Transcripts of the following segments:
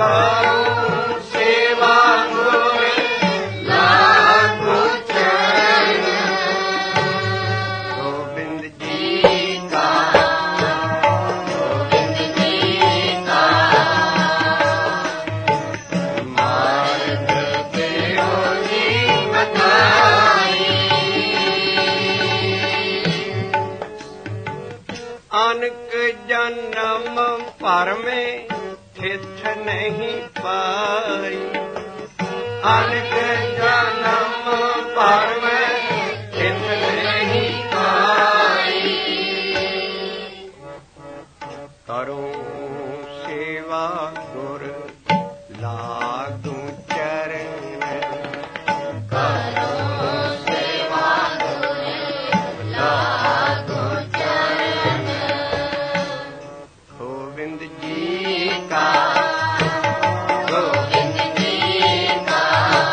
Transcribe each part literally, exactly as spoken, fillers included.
करूं सेवा गुर लागू चरण गोविंद जी का गोविंद जी का मार्ग देहो जी बताई अनक जन्म पर में थित नहीं पाई अनक जन्म पर में थित नहीं पाई करूं सेवा गुर लागू चरण करूं सेवा गुर लागू चरण गोविंद जी का गोविंद जी का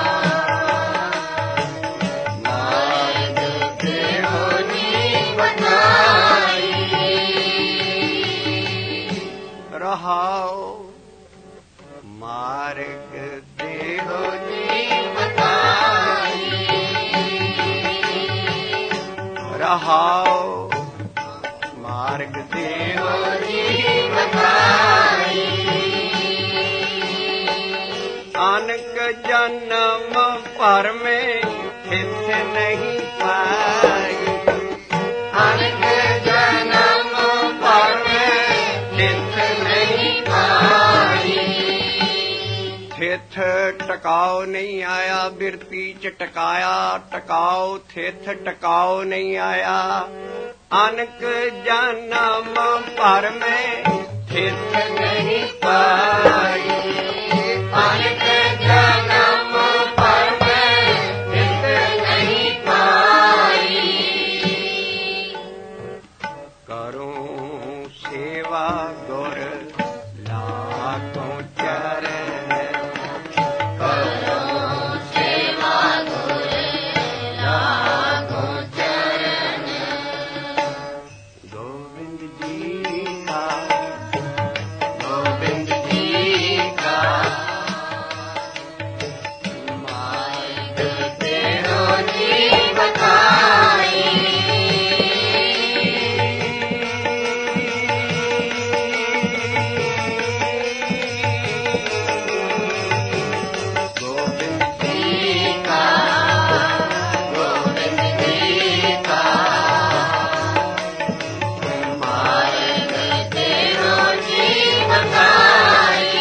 मार्ग देहो जी बताई रहाओ मार्ग देहो जी बताई रहाओ मार्ग देहो जी बताई अनक जन्म पर में थित नहीं पाई अनक जन्म पर में थित नहीं पाई थित टकाओ नहीं आया बिरती च टकाया टकाओ थित टकाओ नहीं आया अनक जन्म पर में थित नहीं पाई अनक जन्म पर में थित नहीं पाई करूं सेवा गुर लागू चरण करूं सेवा गुर लागू चरण गोविंद जी का गोविंद जी का मार्ग देहो जी बताई गोविंद जी का गोविंद जी का मार्ग देहो जी बताई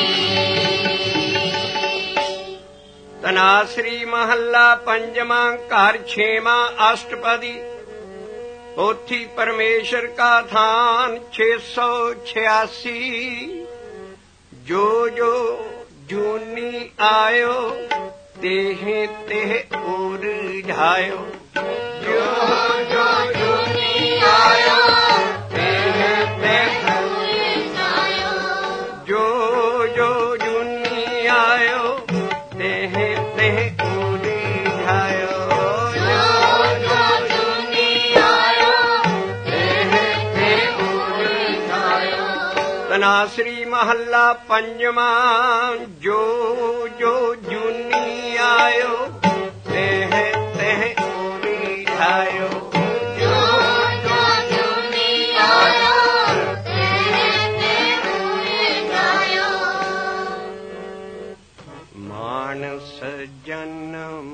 तनाश्री महल्ला पंजवा घर छेवा अष्टपदी पोथी परमेश्वर का थान छह सौ छियासी जो जो जूनी आयो तेह तेह उर ढायो जो जो जूनी आयो तेह तेह उर ढायो जो जो जूनी आयो तेह तेह उर ढायो जो जो जूनी आयो तेह तेह उर ढायो तनाश्री महल्ला पंजवा जो जो जूनी आयो तेह तेह उरी ढायो जो जो जूनी आयो तेह तेह उरी ढायो मानस जन्म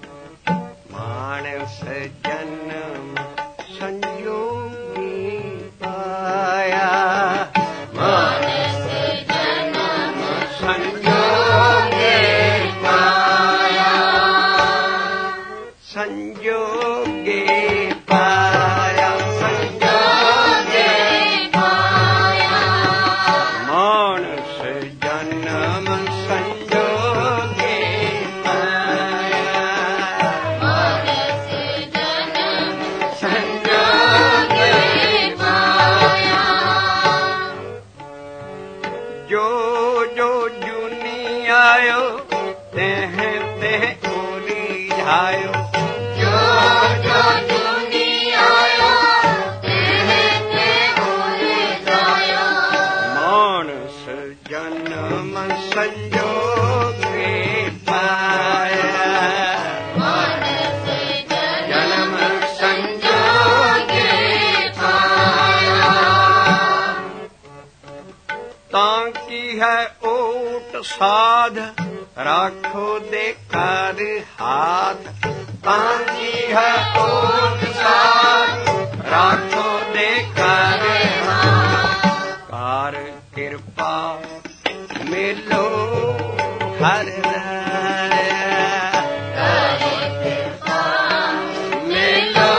मानस जन्म संयोगी पाया मानस जन्म संयोगी पाया संयोगी पाया संयोगी पाया मानस जन्म संयोगी पाया मानस जन्म संयोगी पाया जो जो जूनी आयो तेह तेह उरी ढायो जो जो जूनी आयो तेह तेह उरी ढायो मानस जन्म जन्म संजोगे पाया, जन्म संजोगे पाया। ताकि है ओट साध राखो देकर हाथ, ताकि है ओट साध राखो देकर हाथ। कार कृपा मिलो हर मिलो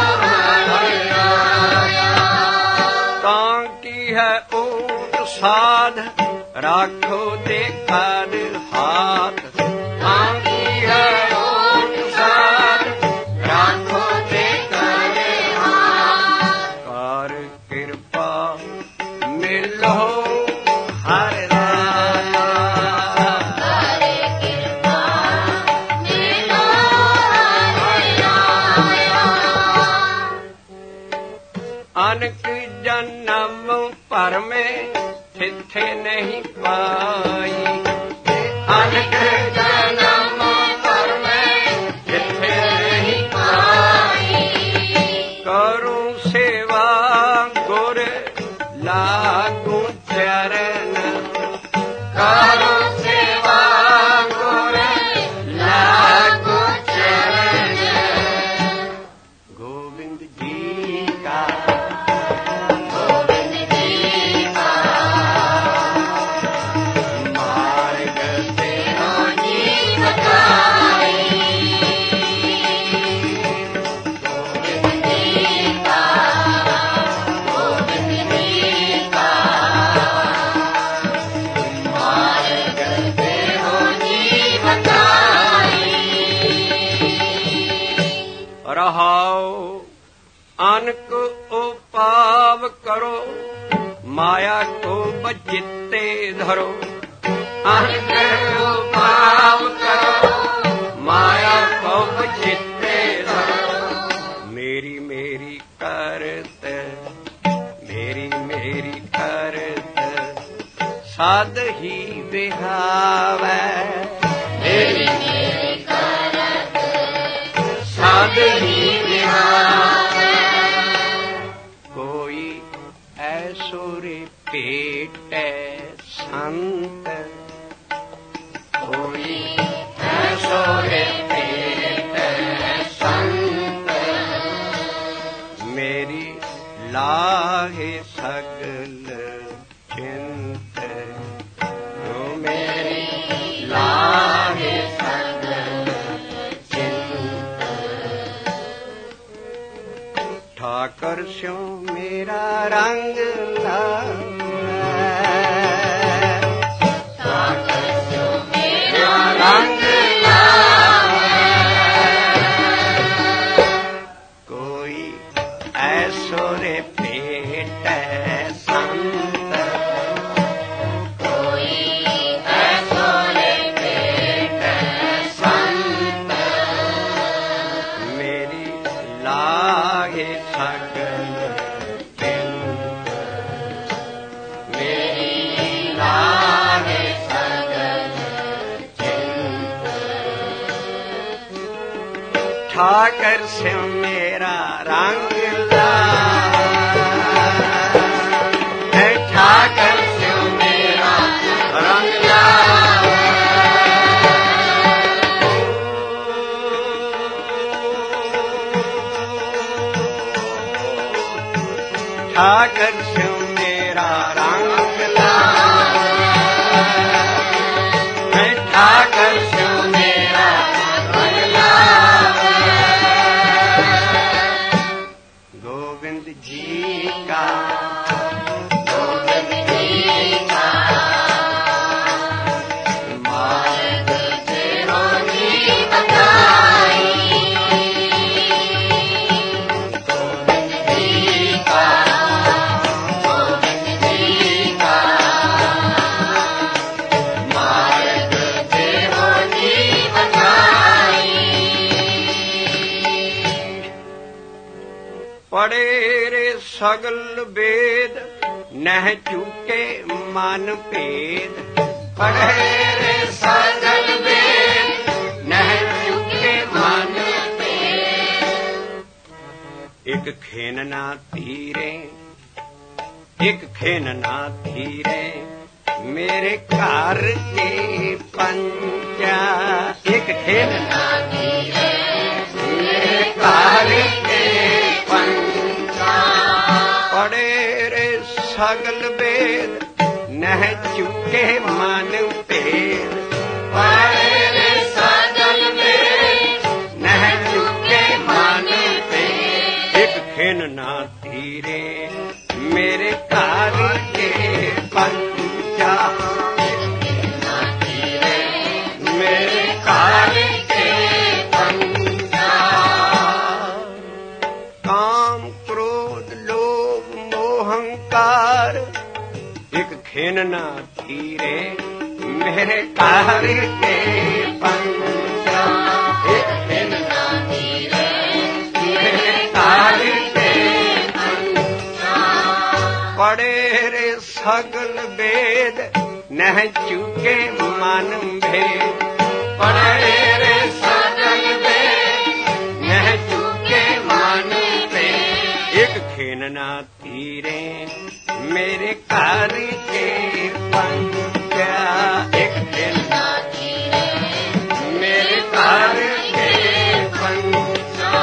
ताकि है ओट साध राखो देकर हाथ, ताकि है ओट साध राखो देकर हाथ। कार कृपा मिलो हर राया, कार कृपा मिलो हर राया। अनक जन्म पर में थिथे नहीं पाई, अनक जन्म पर में थिथे नहीं पाई। करूं सेवा गुर लागू चरण, करूं सेवा गुर लागू चरण। गोविंद जी का रहाओ अनक उपाव करो, माया को बचित्ते धरो। अनक उपाव करो, माया को बचित्ते धरो। मेरी मेरी करत, मेरी मेरी करत साध ही बिहावै, मेरी मेरी करत साध ही बिहावै। कोई ऐसो रे पेटै संत, कोई ऐसो रे पेटै संत। मेरी लाहे सगल चिंत, जो मेरी लाहे सगल चिंत। ठाकर स्यों मेरा रंग लावै, ठाकर स्यों मेरा रंग लावै। कोई ऐसो रे पेटै संत, कोई ऐसो रे पेटै संत। मेरी लागे सगल चिंत, मेरी लागे सगल चिंत। ठाकर से मेरा रंग लावै, ठाकर से मेरा रंग लावै। ठाकर से मेरा रंग लावै, ठाकर से मेरा रंग लावै। गोविंद जी का, गोविंद जी का मार्ग तेरो जी बताई। गोविंद जी का, गोविंद जी का मार्ग तेरो जी बताई। पढ़े रे सगल वेद, नह चूके मन भेद। ਪੜ੍ਹੇ ਰੇ ਸਗਲ ਵੇਦ ਨਹਿ ਚੁਕੇ ਮਨ ਭੇਦ। ਇੱਕ ਖੇਨ ਨਾ ਧੀਰੇ ਇੱਕ ਖੇਨ ਨਾ ਧੀਰੇ ਮੇਰੇ ਘਰ ਕੇ ਪੰਚਾ। ਇੱਕ ਖੇਨ ਨਾ ਧੀਰੇ ਮੇਰੇ ਘਰ ਕੇ ਪੰਚਾ। ਪੜ੍ਹੇ ਰੇ ਸਗਲ ਵੇਦ ਨਹਿ ਚੁਕੇ ਮਨ ਭੇਦ। ਪੜ੍ਹੇ ਰੇ ਸਗਲ ਵੇਦ ਨਹਿ ਚੁਕੇ ਮਨ ਭੇਦ। ਇੱਕ ਖੇਨ ਨਾ ਧੀਰੇ ਮੇਰੇ ਘਰ ਕੇ ਪੰਚਾ। ਮੇਰੇ ਘਰ ਕੇ ਪੰਚਾ। ਕਾਮ ਕ੍ਰੋਧ ਲੋਭ ਮੋਹ ਹੰਕਾਰ ਇੱਕ ਖੇਨ ਨਾ ਧੀਰੇ ਮੇਰੇ ਘਰ ਕੇ ਪੰਚਾ। ਇੱਕ ਖੇਨ ਨਾ ਧੀਰੇ ਮੇਰੇ ਘਰ ਕੇ ਪੰਚਾ। ਪੜ੍ਹੇ ਰੇ ਸਗਲ ਵੇਦ ਨਹਿ ਚੁਕੇ ਮਨ ਭੇਦ। ਪੜ੍ਹੇ ਰੇ ਸਗਲ ਵੇਦ ਨਹਿ ਚੁਕੇ ਮਨ ਭੇਦ। ਇੱਕ ਖੇਨ ਨਾ ਧੀਰੇ ਮੇਰੇ ਘਰ ਕੇ ਪੰਚਾ। ਇੱਕ ਖੇਨ ਨਾ ਧੀਰੇ ਮੇਰੇ ਘਰ ਕੇ ਪੰਚਾ।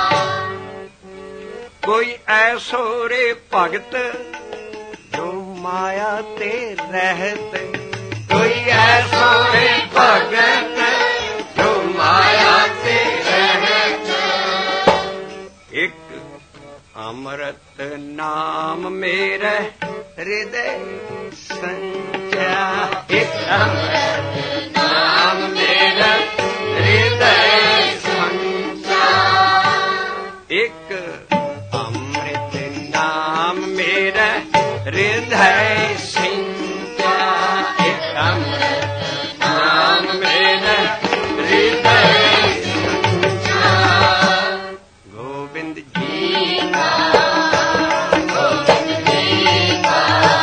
ਕੋਈ ਐਸੋ ਰੇ ਭਗਤ ਜੋ ਮਾਇਆ ਤੇ ਰਹਿਤ। ਕੋਈ ਐਸੋ ਰੇ ਭਗਤ ਜੋ ਮਾਇਆ ਤੇ ਰਹਿਤ। ਇੱਕ ਅੰਮ੍ਰਿਤ ਨਾਮ ਮੇਰੇ ਹਿਰਦੈ ਸੰਚਾ। ਇੱਕ ਅੰਮ੍ਰਿਤ ਨਾਮ ਮੇਰਾ ਹਿਰਦੈ ਸੰਚਾ। ਇੱਕ ਅੰਮ੍ਰਿਤ ਨਾਮ ਮੇਰਾ ਹਿਰਦੈ ਸੰਚਾ। ਇੱਕ ਅੰਮ੍ਰਿਤ ਨਾਮ ਮੇਰਾ ਹਿਰਦੈ ਸੰਚਾ। ਗੋਬਿੰਦ ਜੀ ਕਾ ਗੋਬਿੰਦ ਜੀ ਕਾ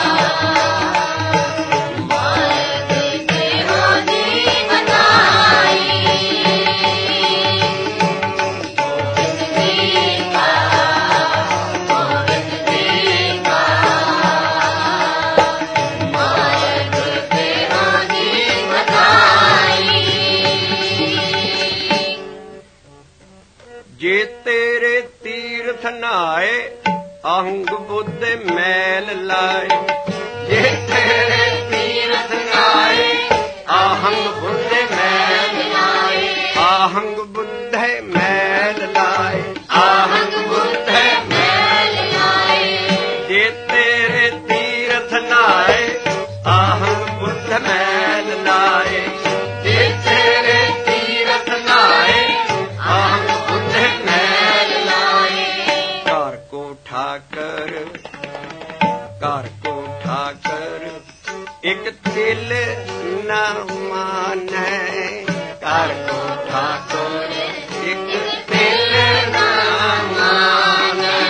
ਮਾਰਗ ਤੇਰੋ ਜੀ ਬਨਾਈ। ਗੋਬਿੰਦ ਜੀ ਕਾ ਗੋਬਿੰਦ ਜੀ ਕਾ ਮਾਰਗ ਤੇਰੋ ਜੀ ਬਨਾਈ। ਜੇ ਤੇਰੇ ਤੀਰਥ ਨਾਏ ਅਹੰਗ ਬੁੱਧ ਮੈਲ ਲਾਏ। ਜੇ ਤੇਰੇ ਤੀਰਥ ਆਏ ਆਹੰਗ ਬੁੱਧ ਮੈਲ ਲਾਏ। ਆਹੰਗ ਬੁੱਧ ਮੈਲ ਲਾਏ। ਆਹੰਗ ਬੁੱਧ ਮੈਲ ਲਾਏ। ਜੇ ਤੇਰੇ ਤੀਰਥ ਨਾਏ ਆਹੰਗ ਬੁੱਧ ਮੈਲ ਲਾਏ। ਜੇ ਤੇਰੇ ਤੀਰਥ ਨਾਏ ਆਹੰਗ ਬੁੱਧ ਮੈਲ ਲਾਏ। ਘਰ ਕੋ ਠਾਕਰ ਘਰ ਕੋ ਠਾਕਰ ਇੱਕ ਤਿਲ ਨਾ ਮਾਨੈ। ਘਰ ਕੋ ਠਾਕਰ ਇੱਕ ਤਿਲ ਨਾ ਮਾਨੈ।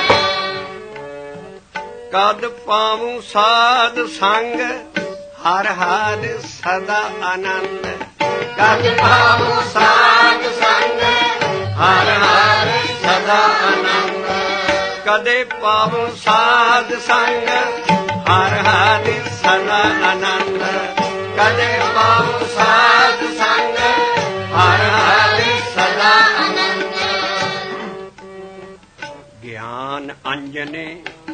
ਕਦ ਪਾਵੂੰ ਸਾਧ ਸੰਗ ਹਰ ਹਰ ਸਦਾ ਆਨੰਦ। ਕਦ ਪਾਵੂੰ ਸਾਧ ਸੰਗ ਹਰ ਹਰ ਸਦਾ ਆਨੰਦ। ਕਦੇ ਪਾਵੂੰ ਸਾਧ ਸੰਗ ਹਰ ਹਰ ਸਦਾ ਆਨੰਦ। ਕਦੇ ਪਾਵੂੰ ਸਾਧ ਸੰਗ ਹਰ ਹਰ ਸਦਾ ਆਨੰਦ। ਗਿਆਨ ਅੰਜਨੇ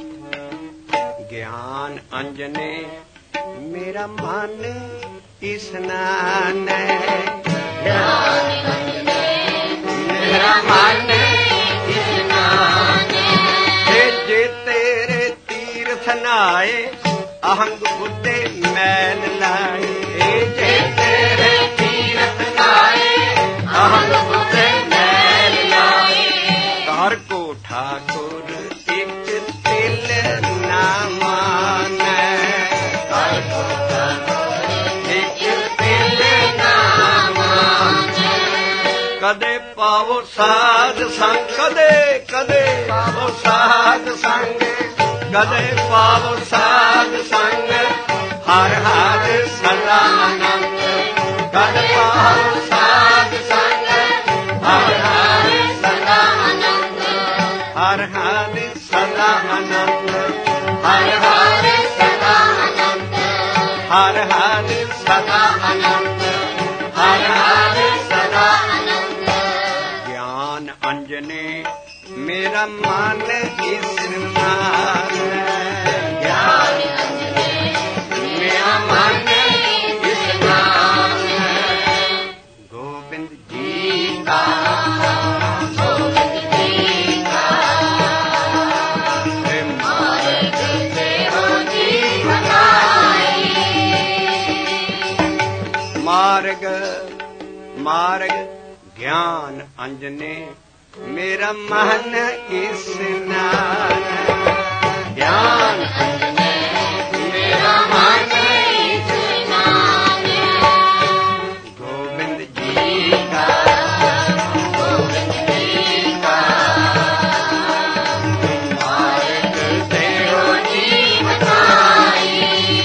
ਗਿਆਨ ਅੰਜਨੇ ਮੇਰਾ ਮਨ ਇਸਨਾਨੈ। ਗਿਆਨ ਅੰਜਨੇ ਮੇਰਾ ਮਨ ਇਸਨਾਨੈ। ਜੇ ਤੇਰੇ ਤੀਰਥ ਨਾਏ ਅਹੰਗ ਬੁੱਧੇ ਮੈਲ ਲਾਏ। ਜੇ ਤੇਰੇ ਤੀਰਥ ਨਾਏ ਅਹੰਗ ਬੁੱਧੇ ਮੈਲ ਲਾਏ। ਘਰ ਕੋ ਠਾਕੁਰ ਇੱਕ ਤਿਲ ਨਾ ਮਾਨੈ। ਘਰ ਕੋ ਠਾਕੁਰ ਇੱਕ ਤਿਲ ਨਾ ਮਾਨੈ। ਕਦੇ ਪਾਵੋ ਸਾਧ ਸੰਗ ਕਦੇ ਕਦੇ ਪਾਵੋ ਸਾਧ ਸੰਗ। ਕਦੇ ਪਾਵੋ ਸਾਧ ਸੰਗ ਹਰ ਹਰ ਸਦਾ सदा आनंद, हर हर सदा आनंद। ज्ञान अंजने मेरा मन स्नान, ज्ञान अंजने मेरा मन स्नान। गोविंद जी का गोविंद जी का मार्ग से हो जीवन आई। मार्ग मार्ग ज्ञान अंजने मेरा मन स्नान, ज्ञान अंजने मेरा मन स्नान। गोविंद जी का गोविंद जी का मार्ग से हो जीवन आई।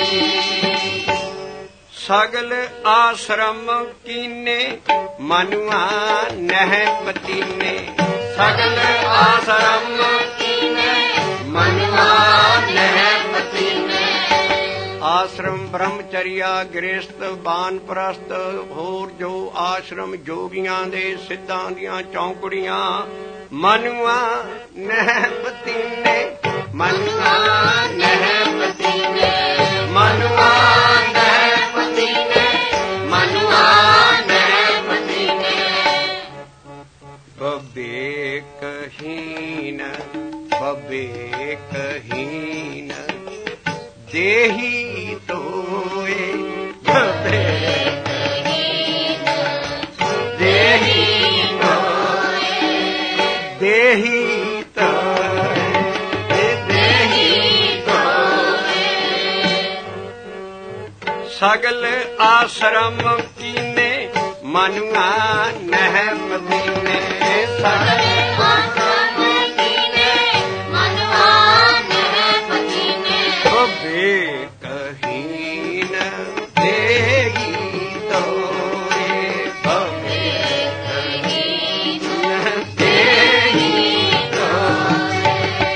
सगल आश्रम कीने मनुआ नह पतीने, सगल आश्रम कीने मनुआ नह पतीने। आश्रम ब्रह्मचर्या गृहस्थ बानप्रस्थ होर जो आश्रम जोगियां दे सिद्धां दियां चौंकड़ियां मनुआ नह पतीने, मनुआ नह पतीने मनुआ नह पतीने मनुआ नह पतीने। बबेकहीन बबेकहीन देही तोए, बबेकहीन देही तोए, देही तोए, देही तोए। सगल आश्रम कीने मनुआ नह पतीने, सगल आश्रम कीने मनुआ नह पतीने। बबेकहीन देही तोए, बबेकहीन देही तोए।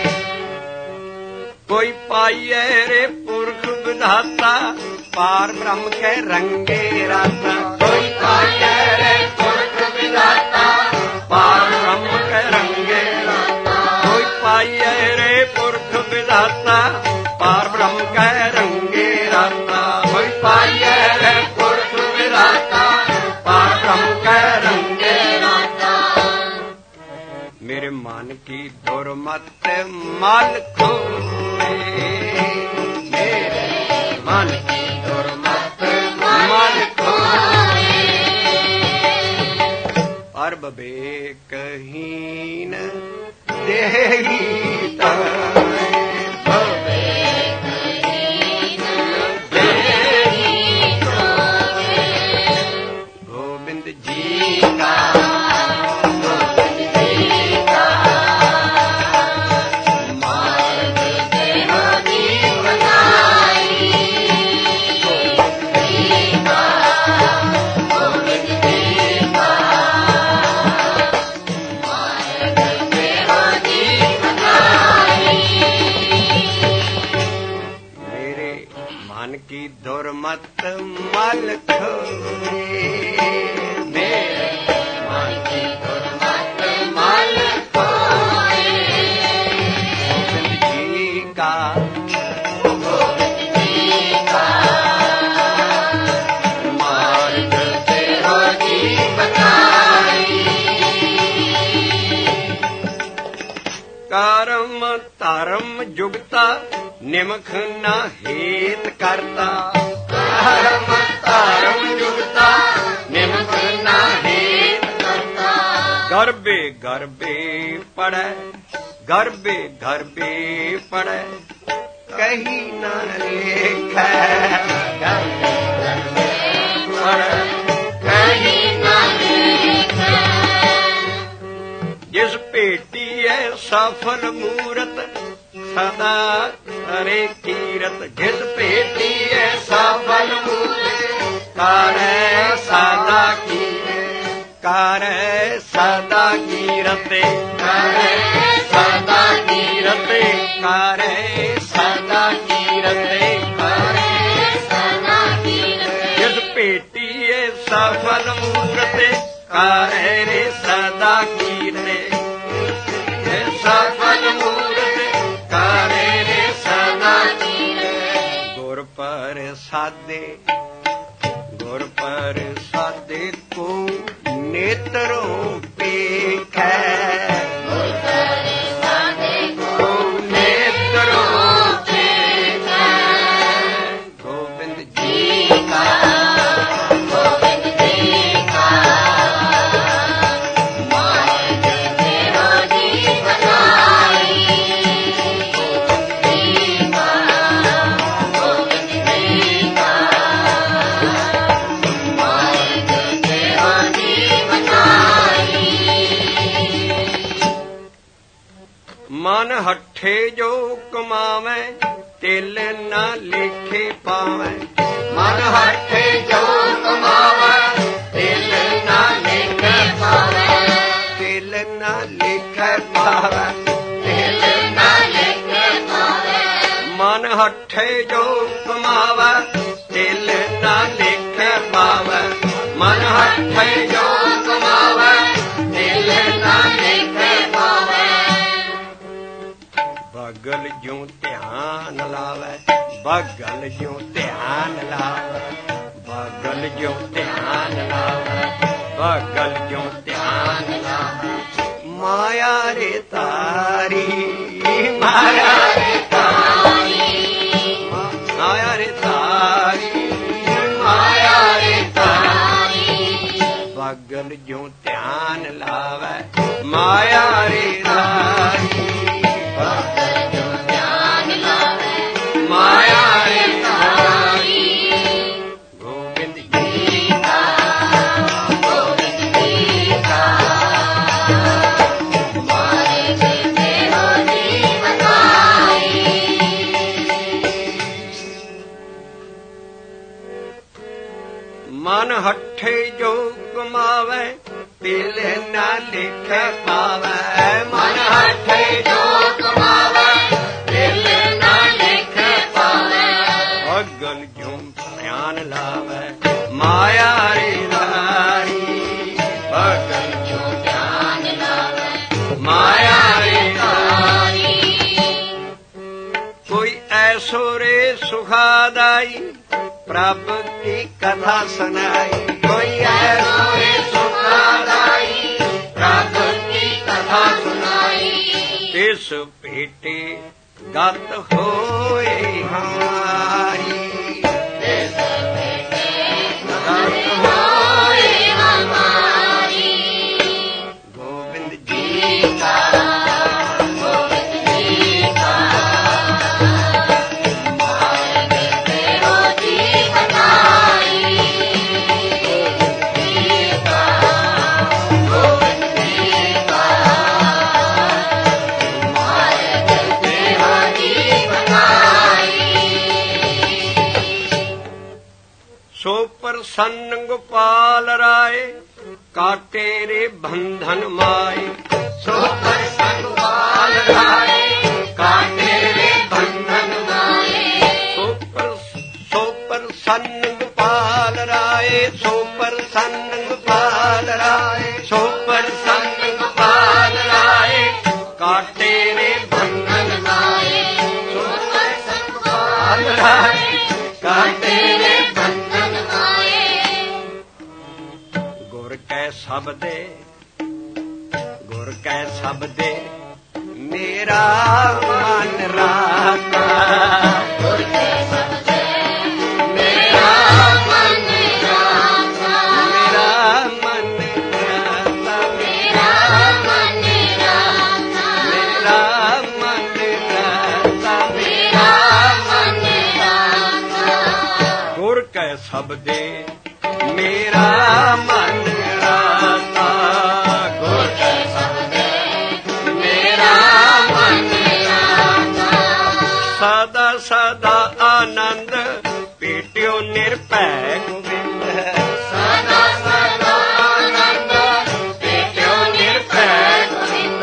कोई पाइए रे पुरख विधाता पार ब्रह्म के रंगे राता, कोई पाइए रे पुरख विधाता पार ब्रह्म के रंगे राता। कोई पाइए रे पुरख विधाता पार ब्रह्म के रंगे राता, कोई पाइए रे पुरख विधाता पार ब्रह्म के रंगे राता। मेरे मन की दुर्मत मल खोए, मेरे मन की दुर्मत मल खोए। पर बबेकहीन देही तोए, बबेकहीन देही तोए। गोविंद जी का गोविंद जी का मार्ग से हो जीवन आई। गोविंद जी का गोविंद जी का मार्ग से हो जीवन आई। मेरे मन की दुर्मत मल खोए, मेरे मन की दुर्मत मल खोए। गोविंद जी का गोविंद जी का मार्ग से हो जीवन आई। कर्म धर्म जुगता निमख न हेत करता, कर्म धर्म जुगता निमख न हेत करता। गर्भे गर्भे पड़े, गर्भे गर्भे पड़े कहीं न लेखै, गर्भे गर्भे पड़े कहीं न लेखै। जिस पेटी है सफल मूरत सदा करे कीरत, जिस पेटी है सफल मूरत करे सदा कीरत, करे सदा कीरत, करे सदा कीरत, करे सदा कीरत, करे सदा कीरत। ਭੇਟੀਏ ਸਫਲ ਮੂਰਤ ਕਰੇ ਰੇ ਸਦਾ ਕੀਰਤੇ ਸਫਲ ਮੂਰਤ ਕਰੇ ਰੇ ਸਦਾ ਕੀਰਤੇ ਗੁਰ ਪ੍ਰਸਾਦੇ ਗੁਰ ਪ੍ਰਸਾਦੇ ਕੋ ਨੇਤਰੋਂ ਪੇਖੈ ਗੁਰ ਪ੍ਰਸਾਦੇ ਕੋ ਨੇਤਰੋਂ ਪੇਖੈ ਗੋਬਿੰਦ ਜੀ ਕਾ ਗੋਬਿੰਦ ਜੀ ਕਾ ਮਾਰਗ ਤੇਰਾ ਜੀ ਬਣਾਈ ਗੋਬਿੰਦ ਜੀ ਕਾ ਗੋਬਿੰਦ ਜੀ ਕਾ ਮਾਰਗ ਤੇਰਾ ਜੀ ਬਣਾਈ ਮਨ ਹੱਠੇ ਜੋ ਕਮਾਵੇ ਤਿਲ ਨਾ ਲਿਖੇ ਪਾਵੇ ਮਨ ਹੱਠੇ ਜੋ ਕਮਾਵੇ ਤਿਲ ਨਾ ਲਿਖੇ ਪਾਵੇ ਤਿਲ ਨਾ ਲਿਖੇ ਪਾਵੇ ਤਿਲ ਨਾ ਲਿਖੇ ਪਾਵੇ ਮਨ ਹੱਠੇ ਜੋ ਕਮਾਵੇ ਤਿਲ ਨਾ ਲਿਖੇ ਪਾਵੇ ਮਨ ਹੱਠੇ ਜੋ ਕਮਾਵੇ ਤਿਲ ਨਾ ਲਿਖੇ ਪਾਵੇ ਬਗਲ ਜਿਉ ਧਿਆਨ ਲਾਵੇ ਬਗਲ ਜਿਉ ਧਿਆਨ ਲਾਵੇ ਬਗਲ ਜਿਉ ਧਿਆਨ ਲਾਵੇ ਬਗਲ ਜਿਉ ਧਿਆਨ ਲਾਵੇ ਮਾਇਆ ਰੇ ਤਾਰੀ ਮਾਇਆ ਰੇ ਤਾਰੀ ਮਾਇਆ ਰੇ ਤਾਰੀ ਮਾਇਆ ਰੇ ਤਾਰੀ ਬਗਲ ਜਿਉ ਧਿਆਨ ਲਾਵੇ ਮਾਇਆ ਰੇ ਤਾਰੀ ਮਾਇਆ ਰੇ ਤਾਰੀ ਗੋਬਿੰਦ ਜੀ ਕਾ ਗੋਬਿੰਦ ਜੀ ਕਾ ਮਾਰਗ ਤੇਰਾ ਜੀ ਬਣਾਈ ਮਨ ਹੱਠੇ ਜੋ ਕਮਾਵੇ ਤਿਲ ਨਾ ਲਿਖੇ ਪਾਵੇ ਮਨ ਹੱਠੇ ਜੋ ਕਮਾਵੇ ਤਿਲ ਨਾ ਲਿਖੇ ਪਾਵੇ ਅਗਲ ਜਿਉ ਧਿਆਨ ਲਾਵੇ ਮਾਇਆ ਰੇ ਤਾਰੀ ਅਗਲ ਜਿਉ ਧਿਆਨ ਲਾਵੇ ਮਾਇਆ ਰੇ ਤਾਰੀ ਕੋਈ ਐਸੋ ਰੇ ਸੁਖਾਦਾਈ ਪ੍ਰਭ ਕੀ ਕਥਾ ਸੁਨਾਈ ਕੋਈ ਐਸੋ ਰੇ ਸੁਖਾਦਾਈ ਪ੍ਰਭ ਕੀ ਕਥਾ ਸੁਨਾਈ ਤਿਸ ਭੇਟੇ ਗਤ ਹੋਏ ਹਮਾਰੀ ਤਿਸ ਭੇਟੇ ਗਤ ਹੋਏ ਹਮਾਰੀ ਗੋਬਿੰਦ ਜੀ ਕਾ ਗੋਬਿੰਦ ਜੀ ਕਾ ਮਾਰਗ ਤੇਰਾ ਜੀ ਬਣਾਈ ਗੋਬਿੰਦ ਜੀ ਕਾ ਗੋਬਿੰਦ ਜੀ ਕਾ ਮਾਰਗ ਤੇਰਾ ਜੀ ਬਣਾਈ ਸੋ ਪ੍ਰਸੰਨ ਗੋਪਾਲ ਰਾਏ ਕਾਟੇ ਰੇ ਬੰਧਨ ਮਾਏ ਸੋ ਪ੍ਰਸੰਨ ਗੋਪਾਲ ਰਾਏ ਕਾਟੇ ਰੇ ਬੰਧਨ ਮਾਏ ਸੋ ਪਰ ਸੋ ਪ੍ਰਸੰਨ ਗੋਪਾਲ ਰਾਏ ਸੋ ਪ੍ਰਸੰਨ ਗੋਪਾਲ ਰਾਏ ਸੋ ਪ੍ਰਸੰਨ ਗੋਪਾਲ ਰਾਏ ਕਾਟੇ ਰੇ ਬੰਧਨ ਮਾਏ ਸੋ ਪ੍ਰਸੰਨ ਗੋਪਾਲ ਰਾਏ ਕਾਟੇ ਰੇ ਬੰਧਨ ਮਾਏ ਗੁਰ ਕੈ ਸਬਦੇ ਗੁਰ ਕੈ ਸਬਦੇ ਮੇਰਾ ਮਨ ਰਾਤਾ ਗੁਰ ਕੈ ਸਬਦੇ ਮੇਰਾ ਮਨ ਰਾਤਾ ਮੇਰਾ ਮਨ ਰਾਤਾ ਮੇਰਾ ਮਨ ਰਾਤਾ ਮੇਰਾ ਮਨ ਰਾਤਾ ਮੇਰਾ ਮਨ ਰਾਤਾ ਗੁਰ ਕੈ ਸਬਦੇ ਮੇਰਾ ਮਨ ਰਾਤਾ ਗੁਰ ਕੈ ਸਬਦੇ ਮੇਰਾ ਮਨ ਰਾਤਾ ਸਦਾ ਸਦਾ ਆਨੰਦ ਭੇਟਿਓ ਨਿਰਭੈ ਗੋਬਿੰਦ ਸਦਾ ਸਦਾ ਆਨੰਦ ਭੇਟਿਓ ਨਿਰਭੈ ਗੋਬਿੰਦ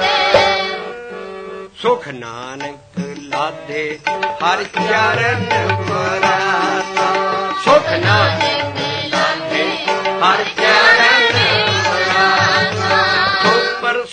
ਸੁਖ ਨਾਨਕ ਲਾਦੇ ਹਰਿ ਚਰਨ ਪਰਾਤਾ ਸੁਖ ਨਾਨਕ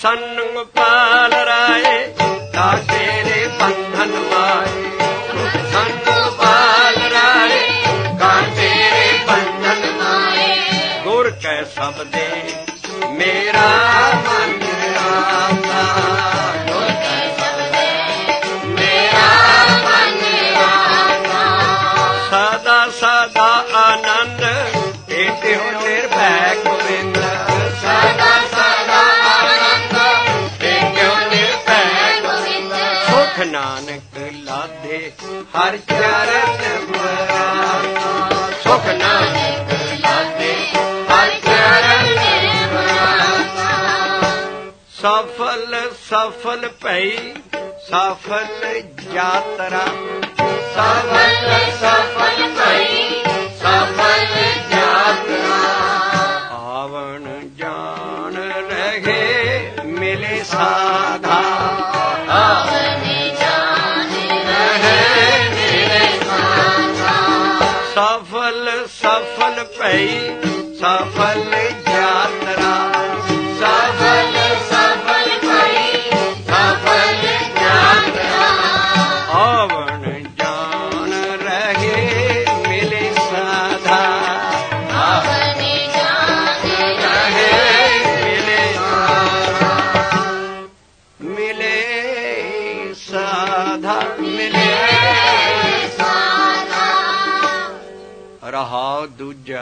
प्रसन्न गोपाल राय काटे रे बंधन माए प्रसन्न गोपाल राय काटे रे बंधन माए गुर कै शब्दे मेरा मन आता गुर कै शब्दे मेरा मन आता सदा सदा आनंद पेटे हो निर्भय गोविंद सदा सदा आनंद पेटे हो निर्भय गोविंद सुख नानक लाधे हर चरण बराता सुख नानक लाधे हर चरण बराता सफल सफल भई सफल यात्रा सफल सफल भई सफल यात्रा आवन जान रहे मिले साधा आवन जान रहे मिले साधा सफल सफल भई सफल यात्रा सफल सफल भई सफल यात्रा आवन जान रहे मिले साधा आवन जान रहे मिले साधा मिले साधा मिले साधा ਰਹਾਉ ਦੂਜਾ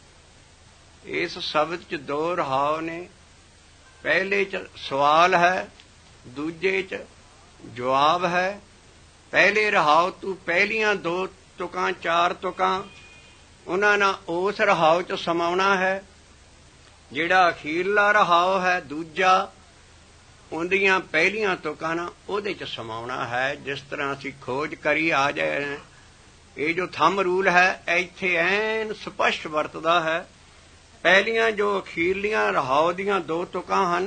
ਇਸ ਸ਼ਬਦ ਚ ਦੋ ਰਹਾਉ ਨੇ ਪਹਿਲੇ ਚ ਸਵਾਲ ਹੈ ਦੂਜੇ ਚ ਜਵਾਬ ਹੈ ਪਹਿਲੇ ਰਹਾਉ ਤੂੰ ਪਹਿਲੀਆਂ ਦੋ ਤੁਕਾਂ ਚਾਰ ਤੁਕਾਂ ਉਹਨਾਂ ਨਾਲ ਉਸ ਰਹਾਉ ਚ ਸਮਾਉਣਾ ਹੈ ਜਿਹੜਾ ਅਖੀਰਲਾ ਰਹਾਉ ਹੈ ਦੂਜਾ ਉਹਦੀਆਂ ਪਹਿਲੀਆਂ ਤੁਕਾਂ ਨਾਲ ਉਹਦੇ ਚ ਸਮਾਉਣਾ ਹੈ ਜਿਸ ਤਰ੍ਹਾਂ ਅਸੀਂ ਖੋਜ ਕਰੀ ਆ ਜਾਏ ਇਹ ਜੋ ਥੰਮ ਰੂਲ ਹੈ ਇੱਥੇ ਐਨ ਸਪਸ਼ਟ ਵਰਤਦਾ ਹੈ ਪਹਿਲੀਆਂ ਜੋ ਅਖੀਰਲੀਆਂ ਰਹਾਉ ਦੀਆਂ ਦੋ ਤੁਕਾਂ ਹਨ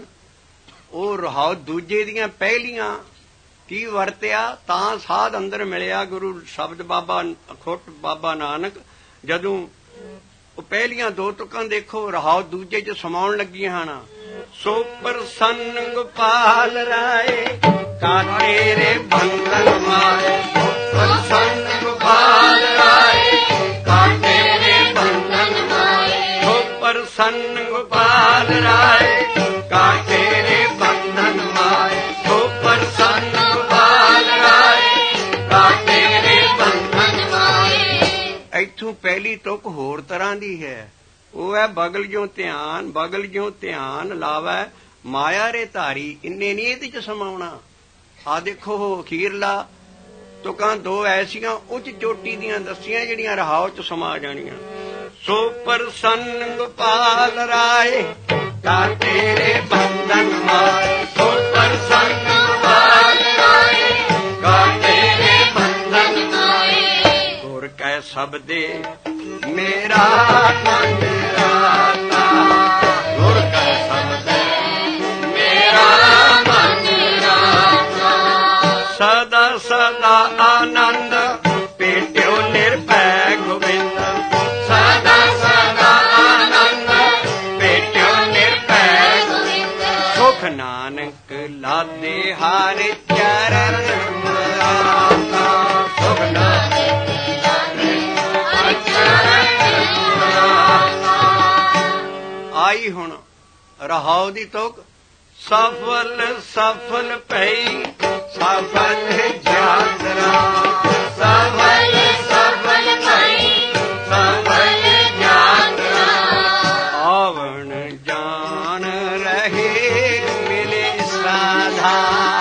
ਉਹ ਰਹਾਉ ਦੂਜੇ ਦੀਆਂ ਪਹਿਲੀਆਂ ਕੀ ਵਰਤਿਆ ਤਾਂ ਸਾਧ ਅੰਦਰ ਮਿਲਿਆ ਗੁਰੂ ਸ਼ਬਦ ਬਾਬਾ ਖੁੱਟ ਬਾਬਾ ਨਾਨਕ ਜਦੋਂ ਉਹ ਪਹਿਲੀਆਂ ਦੋ ਤੁਕਾਂ ਦੇਖੋ ਰਹਾਉ ਦੂਜੇ ਚ ਸਮਾਉਣ ਲੱਗੀਆਂ ਹਨ ਸੋ ਪ੍ਰਸੰਨ ਗੋਪਾਲ ਰਾਏ ਕਾਟੇ ਰੇ ਬੰਧਨ ਮਾਏ ਪ੍ਰਸੰਨ ਗੋਪਾਲ ਰਾਏ ਕਾਟੇ ਰੇ ਬੰਧਨ ਮਾਏ ਸੋ ਪ੍ਰਸੰਨ ਗੋਪਾਲ ਰਾਏ ਕਾਟੇ ਰੇ ਬੰਧਨ ਮਾਏ ਸੋ ਪ੍ਰਸੰਨ ਗੋਪਾਲ ਰਾਏ ਕਾਟੇ ਰੇ ਬੰਧਨ ਮਾਏ ਇੱਥੋਂ ਪਹਿਲੀ ਤੁਕ ਹੋਰ ਤਰ੍ਹਾਂ ਦੀ ਹੈ ਉਹ ਹੈ ਬਗਲ ਜਿਉ ਧਿਆਨ ਬਗਲ ਜਿਉ ਧਿਆਨ ਲਾਵੈ ਮਾਇਆ ਰੇ ਧਾਰੀ ਇੰਨੇ ਨਹੀਂ ਇਹਦੇ ਚ ਸਮਾਉਣਾ ਆ ਦੇਖੋ ਅਖੀਰਲਾ ਤੁਕਾਂ ਦੋ ਐਸੀਆਂ ਉੱਚ ਚੋਟੀ ਦੀਆਂ ਦੱਸੀਆਂ ਜਿਹੜੀਆਂ ਰਹਾਉ ਚ ਸਮਾ ਜਾਣੀਆਂ ਸੋ ਪ੍ਰਸੰਨ ਗੋਪਾਲ ਰਾਏ ਕਾਟੇ ਰੇ ਬੰਧਨ ਮਾਏ ਸੋ ਪ੍ਰਸੰਨ ਗੋਪਾਲ ਰਾਏ ਕਾਟੇ ਰੇ ਬੰਧਨ ਮਾਏ ਗੁਰ ਕੈ ਸ਼ਬਦੇ ਮੇਰਾ ਮਨ ਰਾਤਾ ਗੁਰ ਕੈ ਸ਼ਬਦੇ ਮੇਰਾ ਮਨ ਰਾਤਾ ਸਦਾ ਸਦਾ ਆਨੰਦ ਪੇਟਿਓ ਨਿਰਭੈ ਗੋਬਿੰਦ ਸਦਾ ਸਦਾ ਆਨੰਦ ਪੇਟਿਓ ਨਿਰਭੈ ਗੋਬਿੰਦ ਸੁਖ ਨਾਨਕ ਲਾਦੇ ਹਰ ਚਰਨ ਰਾਤਾ ਸੁਖ ਨਾਨਕ ਲਾਦੇ ਹਰ ਚਰਨ ਰਾਤਾ ਆਈ ਹੁਣ ਰਹਾਉ ਦੀ ਤੁਕ ਸਫਲ ਸਫਲ ਭਈ ਸਫਲ ਯਾਤਰਾ ਸਫਲ ਸਫਲ ਭਈ ਸਫਲ ਯਾਤਰਾ ਆਵਣ ਜਾਣ ਰਹੇ ਮਿਲੇ ਸਾਧਾ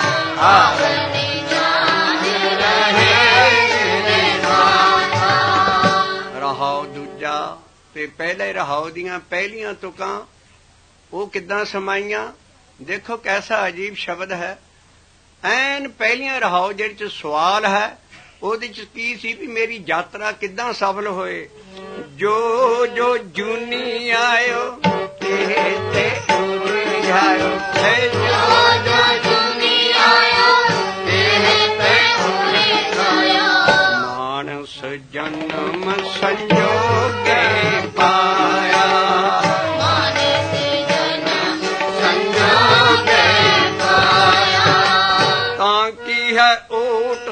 ਆਵਣ ਜਾਣ ਰਹੇ ਮਿਲੇ ਸਾਧਾ ਰਹਾਉ ਦੂਜਾ ਤੇ ਪਹਿਲੇ ਰਹਾਉ ਦੀਆਂ ਪਹਿਲੀਆਂ ਤੁਕਾਂ ਉਹ ਕਿੱਦਾਂ ਸਮਾਈਆਂ ਦੇਖੋ ਕੈਸਾ ਅਜੀਬ ਸ਼ਬਦ ਹੈ ਐਨ ਪਹਿਲੀਆਂ ਰਹਾਉ ਜਿਹੜੇ ਚ ਸਵਾਲ ਹੈ ਉਹਦੇ ਚ ਕੀ ਸੀ ਵੀ ਮੇਰੀ ਯਾਤਰਾ ਕਿੱਦਾਂ ਸਫਲ ਹੋਏ ਜੋ ਜੋ ਜੂਨੀ ਆਇਓ ਤੇ ਤੇ ਉਨੀ ਆਇਓ ਜੋ ਜੋ ਜੂਨੀ ਆਇਓ ਤੇ ਤੇ ਉਨੀ ਆਇਓ ਮਾਨਸ ਜਨਮ ਸੰਜੋਗੇ ਪਾਇਆ ਮਾਨਸ ਜਨਮ ਸੰਜੋਗੇ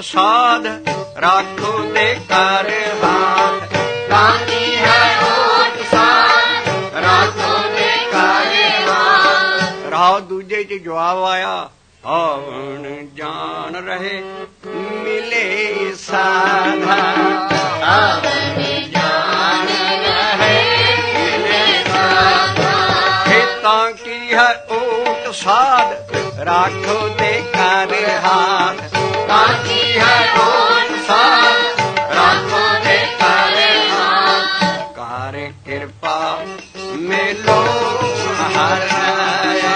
साध राखो दे कर हाथ। कांची है ओट साध राखो दे कर हाथ। राव दूजे च जवाब आया आवन जान रहे मिले साधा। आवन जान रहे मिले साधा। खेता की है ओट साध राखो दे कर हाथ। कांची है ओट साध राखो दे कर हाथ। कार कृपा मेलो हराया।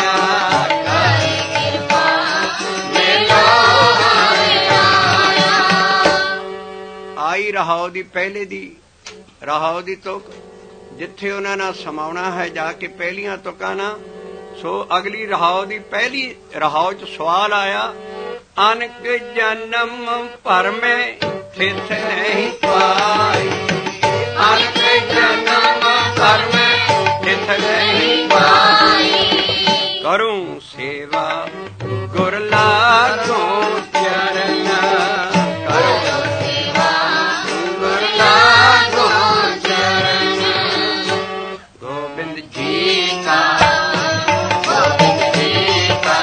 आई रहाओ दी पहले दी रहाओ दी तुक जिथे उन्हां नाल समाउणा है जाके पहलियां तुकां ना। सो अगली रहाओ दी पहली रहाओ च सवाल आया अनक जन्म पर में थित नहीं पाई। अनक जन्म पर में थित नहीं पाई। करूं सेवा गुर लागो चरण। करूं सेवा गुर लागो चरण। गोविंद जी का गोविंद जी का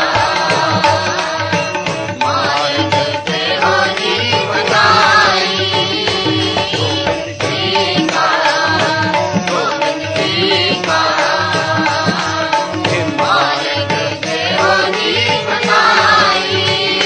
मार्ग तेरो जीवदाई। गोविंद जी का गोविंद जी का मार्ग तेरो जीवदाई।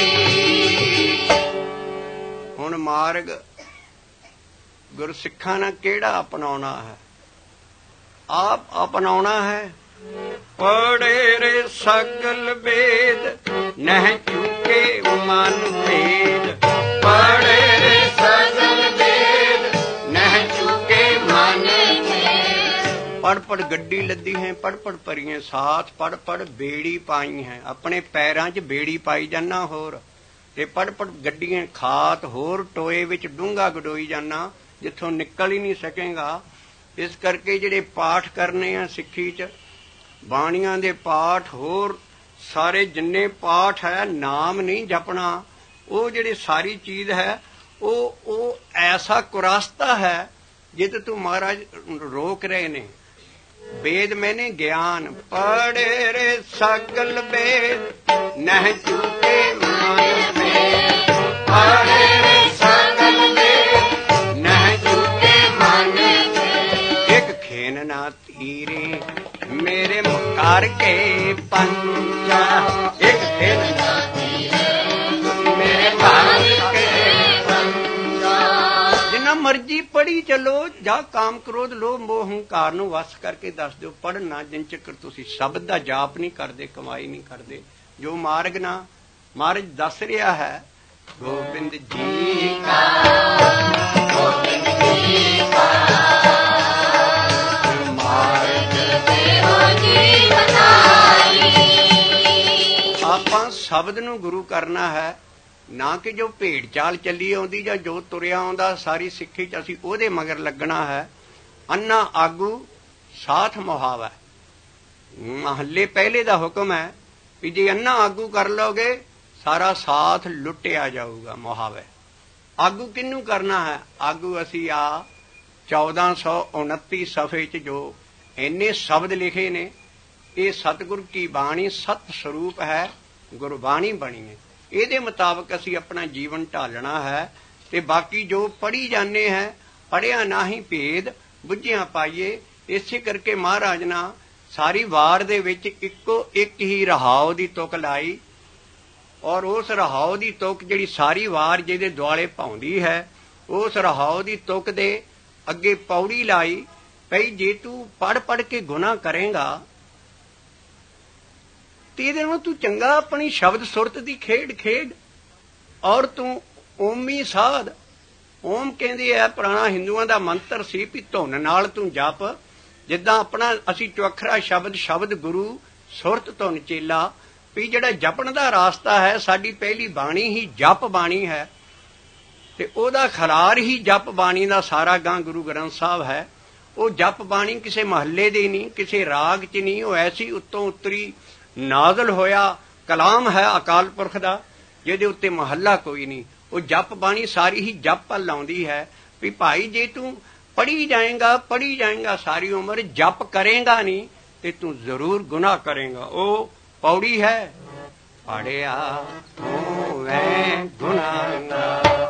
हुण मार्ग गुरसिੱਖਾਂ ਨਾਲ ਕਿਹੜਾ ਅਪਣਾਉਣਾ ਹੈ? ਆਪ ਅਪਣਾਉਣਾ ਹੈ। ਪੜੇ ਰੇ ਸਗਲ ਵੇਦ ਨਹਿ ਚੁਕੇ ਮਨ ਭੇਦ। पढ़े रे सगल वेद नह चुके मन भेद। पढ़ पढ़ गड्डी लदी है पढ़ पढ़ परिए साथ। पढ़ पढ़ बेड़ी पाई है अपने पैरां च बेड़ी पाई जाना। होर ते पढ़ पढ़ गड्डियां खात होर टोए विच डूंगा गडोई जाना जिथों निकल ही नहीं सकेगा। इस करके ਜਿਹੜੇ ਪਾਠ ਕਰਨੇ ਆ ਸਿੱਖੀ ਚ ਬਾਣੀਆਂ ਦੇ ਪਾਠ ਹੋਰ ਸਾਰੇ ਜਿੰਨੇ ਪਾਠ ਹੈ ਨਾਮ ਨਹੀਂ ਜਪਣਾ। ਉਹ ਜਿਹੜੀ ਸਾਰੀ ਚੀਜ਼ ਹੈ ਉਹ ਉਹ ਐਸਾ ਕੁਰਾਸਤਾ ਹੈ ਜਿਤ ਤੂੰ ਮਹਾਰਾਜ ਰੋਕ ਰਹੇ ਨੇ। वेद मैंने ज्ञान पढ़े रे सगल वेद नह चुके मन में। पढ़े रे सगल वेद नह चुके मन में। एक खेन ना तीरे मेरे मुकार के पंजा। एक खेन ना तीरे मेरे मुकार के पंजा। जिन्ना मर्जी पढ़ी चलो जा काम क्रोध लोभ मोह हंकार ਨੂੰ ਵਸ ਕਰਕੇ ਦੱਸ ਦਿਓ। ਪੜ੍ਹਨਾ ਜਿੰਨ ਚਿਰ ਤੁਸੀਂ ਸ਼ਬਦ ਦਾ ਜਾਪ ਨਹੀਂ ਕਰਦੇ ਕਮਾਈ ਨਹੀਂ ਕਰਦੇ। ਜੋ ਮਾਰਗ ਨਾ ਮਾਰਗ ਦੱਸ ਰਿਹਾ ਹੈ ਗੋਬਿੰਦ ਜੀ ਕਾ गोविंद जी का मार्ग तेरो जीवदाई। ਆਪਾਂ ਸ਼ਬਦ ਨੂੰ ਗੁਰੂ ਕਰਨਾ ਹੈ ਨਾ ਕਿ ਜੋ ਭੇਡ ਚਾਲ ਚੱਲੀ ਆਉਂਦੀ ਜਾਂ ਜੋ ਤੁਰਿਆ ਆਉਂਦਾ ਸਾਰੀ ਸਿੱਖੀ ਚ ਅਸੀਂ ਉਹਦੇ ਮਗਰ ਲੱਗਣਾ ਹੈ। ਅੰਨਾ ਆਗੂ ਸਾਥ ਮੁਹਾਵਾ। ਮਹੱਲੇ ਪਹਿਲੇ ਦਾ ਹੁਕਮ ਹੈ ਕਿ ਜੇ ਅੰਨਾ ਆਗੂ ਕਰ ਲਓਗੇ ਸਾਰਾ ਸਾਥ ਲੁੱਟਿਆ ਜਾਊਗਾ। ਮੁਹਾਵੇ ਆਗੂ ਕਿਹਨੂੰ ਕਰਨਾ ਹੈ? ਆਗੂ ਅਸੀਂ ਆ ਚੌਦਾਂ ਸੌ ਉਨੱਤੀ ਸਫ਼ੇ ਚ ਜੋ ਇੰਨੇ ਸ਼ਬਦ ਲਿਖੇ ਨੇ ਇਹ ਸਤਿਗੁਰ ਕੀ ਬਾਣੀ ਸਤ ਸਰੂਪ ਹੈ ਗੁਰਬਾਣੀ ਬਣੀ ਹੈ। ਇਹਦੇ ਮੁਤਾਬਕ ਅਸੀਂ ਆਪਣਾ ਜੀਵਨ ਢਾਲਣਾ ਹੈ ਤੇ ਬਾਕੀ ਜੋ ਪੜ੍ਹੀ ਜਾਂਦੇ ਹੈ ਪੜ੍ਹਿਆ ਨਾਹੀਂ ਭੇਦ ਬੁੱਝਿਆ ਪਾਈਏ। ਇਸੇ ਕਰਕੇ ਮਹਾਰਾਜ ਨਾ ਸਾਰੀ ਵਾਰ ਦੇ ਵਿੱਚ ਇੱਕੋ ਇੱਕ ਹੀ ਰਹਾਉ ਦੀ ਤੁਕ ਲਾਈ ਔਰ ਉਸ ਰਹਾਉ ਦੀ ਤੁਕ ਜਿਹੜੀ ਸਾਰੀ ਵਾਰ ਜਿਹਦੇ ਦੁਆਲੇ ਪਾਉਂਦੀ ਹੈ ਉਸ ਰਹਾਉ ਦੀ ਤੁਕ ਦੇ ਅੱਗੇ ਪੌੜੀ ਲਾਈ ਪਈ ਜੇ ਤੂੰ ਪੜ੍ਹ ਪੜ੍ਹ ਕੇ ਗੁਨਾਹ ਕਰੇਗਾ ਤੇ ਇਹਦੇ ਨੂੰ ਤੂੰ ਚੰਗਾ ਆਪਣੀ ਸ਼ਬਦ ਸੁਰਤ ਦੀ ਖੇਡ ਖੇਡ ਔਰ ਤੂੰ ਓਮੀ ਸਾਧ। ਓਮ ਕਹਿੰਦੇ ਆ ਪੁਰਾਣਾ ਹਿੰਦੂਆਂ ਦਾ ਮੰਤਰ ਸੀ ਵੀ ਧੁਨ ਨਾਲ ਤੂੰ ਜਪ ਜਿੱਦਾਂ ਆਪਣਾ ਅਸੀਂ ਚੌਖਰਾ ਸ਼ਬਦ ਸ਼ਬਦ ਗੁਰੂ ਸੁਰਤ ਧੁਨ ਚੇਲਾ ਵੀ ਜਿਹੜਾ ਜਪਣ ਦਾ ਰਾਸਤਾ ਹੈ ਸਾਡੀ ਪਹਿਲੀ ਬਾਣੀ ਹੀ ਜਪ ਬਾਣੀ ਹੈ ਤੇ ਉਹਦਾ ਖਰਾਰ ਹੀ ਜਪ ਬਾਣੀ ਦਾ ਸਾਰਾ ਗਾਂ ਗੁਰੂ ਗ੍ਰੰਥ ਸਾਹਿਬ ਹੈ। ਉਹ ਜਪ ਬਾਣੀ ਕਿਸੇ ਮਹੱਲੇ ਦੀ ਨਹੀਂ ਕਿਸੇ ਰਾਗ 'ਚ ਨਹੀਂ ਉਹ ਐਸੀ ਉੱਤੋਂ ਉੱਤਰੀ ਨਾਜ਼ਲ ਹੋਇਆ ਕਲਾਮ ਹੈ ਅਕਾਲ ਪੁਰਖ ਦਾ ਜਿਹਦੇ ਉੱਤੇ ਮਹੱਲਾ ਕੋਈ ਨਹੀਂ। ਉਹ ਜਪ ਬਾਣੀ ਸਾਰੀ ਹੀ ਜਪ ਵੱਲ ਲਾਉਂਦੀ ਹੈ ਵੀ ਭਾਈ ਜੇ ਤੂੰ ਪੜ੍ਹੀ ਜਾਏਗਾ ਪੜ੍ਹੀ ਜਾਏਗਾ ਸਾਰੀ ਉਮਰ ਜਪ ਕਰੇਗਾ ਨਹੀਂ ਤੇ ਤੂੰ ਜ਼ਰੂਰ ਗੁਨਾਹ ਕਰੇਗਾ। ਉਹ ਪੌੜੀ ਹੈ ਪੜਿਆ ਹੋਵੇ ਗੁਨਾਹਗਾਰ,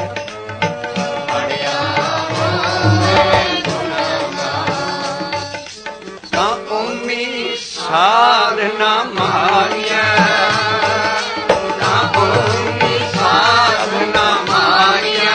ਪੜਿਆ ਹੋਵੇ ਗੁਨਾਹਗਾਰ, ਤਾਂ ਉਮੀ ਸਾਧਨਾ ਮਾਰੀਆ, ਤਾਂ ਉਮੀ ਸਾਧਨਾ ਮਾਰੀਆ।